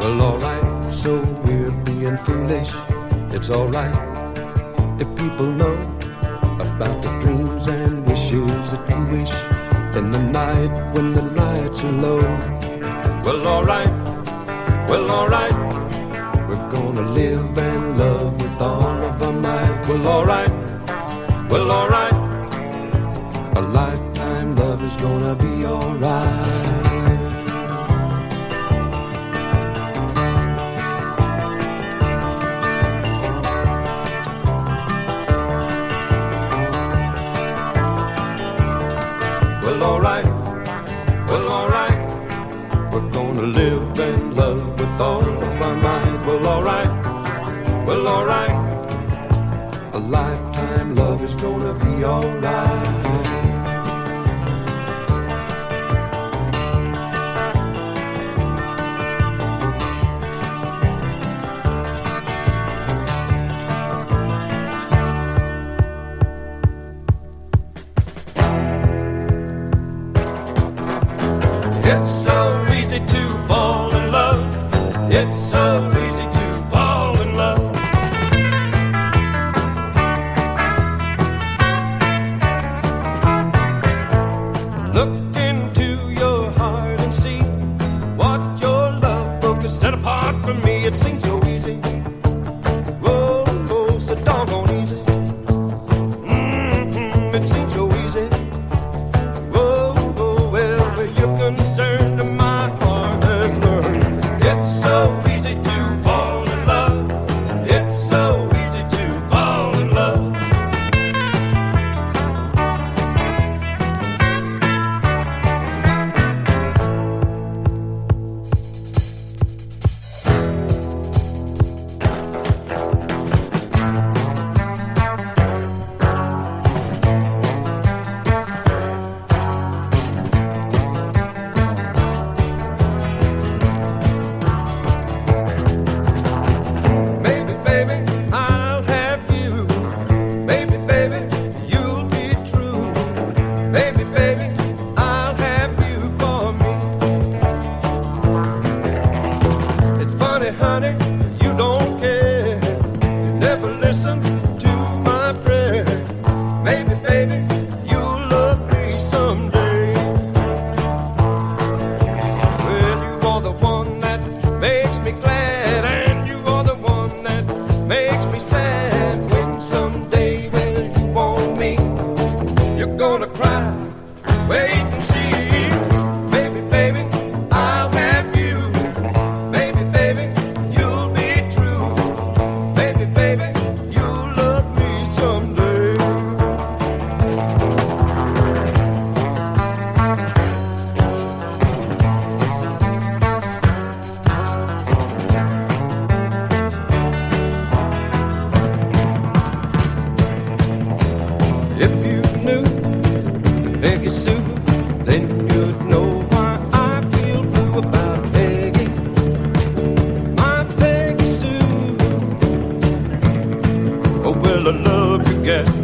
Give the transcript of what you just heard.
Well, alright, so we're being foolish. It's alright if people know about the dreams and wishes that we wish in the night when the lights are low. Well, alright, we're gonna live and love with all of our might. Well, alright, a lifetime love is gonna be alright. Alright, we're gonna live and love with all of our might. Well, alright, a lifetime love is gonna be alright. It's so easy to fall in love. It's so easy to fall in love. Look into your heart and see what your love book has set apart from me. It seems so easy. Whoa, oh, so doggone easy. It seems so easy. You're concerned, my heart has learned. It's so easy to fall in love. It's so easy to fall in love. Honey, you don't care. You never listen to my prayer. Maybe, baby, you'll love me someday. Well, you are the one that makes me glad, and you are the one that makes me sad. When someday, when you want me, you're gonna cry. Wait and see. Baby, baby, I'll have you. Baby, baby, baby, you love me someday. If you knew Peggy Sue, then you'd know why I feel blue about Peggy. My Peggy Sue. Oh, well, the love you get